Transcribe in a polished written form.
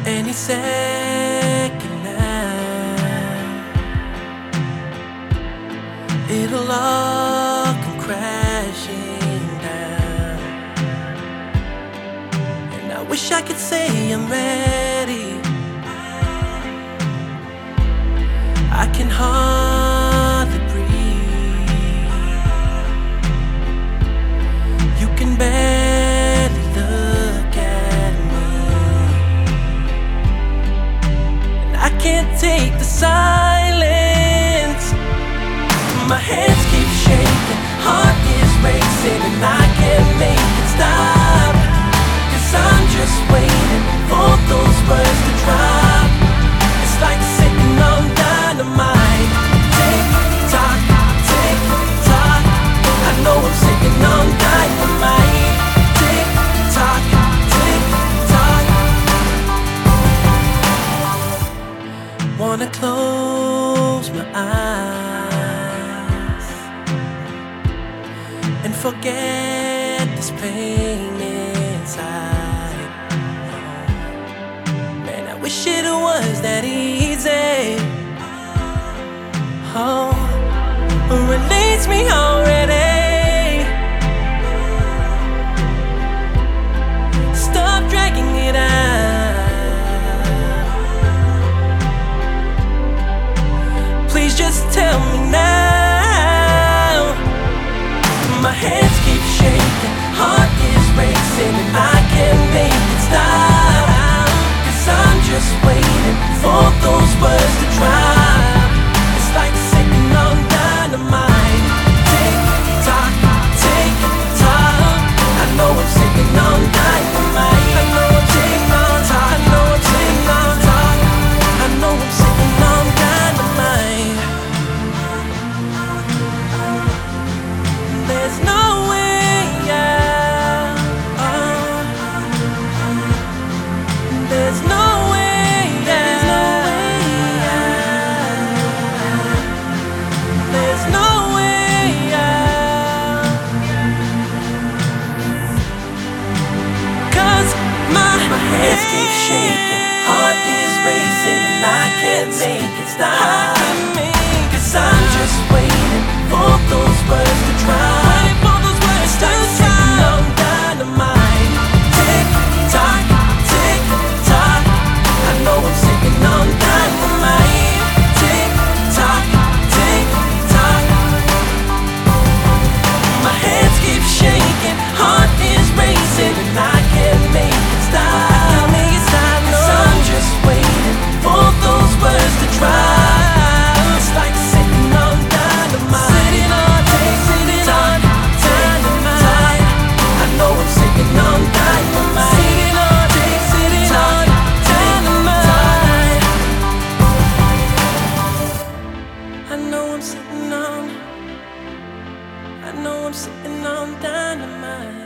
Any second now, it'll all come crashing down. And I wish I could say I'm ready. I can hardly breathe. You can barely look at me, and I can't take the silence. My hands keep shaking, heart is racing, and I can't make it stop. 'Cause I'm just waiting for those words to drop. It's like sitting on dynamite. Tick tock, tick tock. I know I'm sitting on dynamite. Tick tock, tick tock. Wanna close my eyes and forget this pain inside. Man, I wish it was that easy. Oh, release me already. Stop dragging it out. Please just tell me now. My hands keep shaking, heart is racing, and I can't make it stop. 'Cause I'm just waiting for those words to drop. It's like sitting on dynamite. Tick tock, tick tock. I know I'm sitting on dynamite. I know I'm sitting on top. I know I'm sitting on top. I know I'm sitting on dynamite. There's no way out. There's no way out. There's no way out. 'Cause my hands keep shaking, heart is racing, and I can't make it stop. 'Cause I'm just waiting for those words to drop. It's like sitting on dynamite. Tick tock, tick tock. I know I'm sitting on dynamite. Tick tock, tick tock. My hands keep shaking, heart is racing, and I can't make it stop. 'Cause I'm just waiting for those words to drop. It's like sitting on dynamite. Sitting on dynamite. I know I'm sitting on dynamite. Sitting on dynamite. I know I'm sitting on. I know I'm sitting on dynamite.